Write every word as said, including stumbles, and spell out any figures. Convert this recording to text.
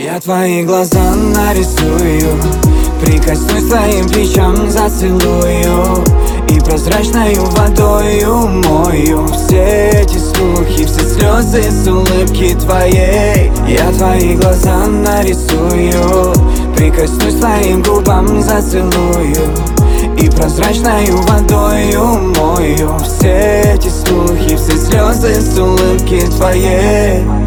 Я твои глаза нарисую, прикоснусь твоим плечам, зацелую и прозрачною водою мою все эти слухи, все слезы с улыбки твоей. Я твои глаза нарисую, прикоснусь твоим губам, зацелую и прозрачною водою мою все эти слухи, все слезы с улыбки твоей.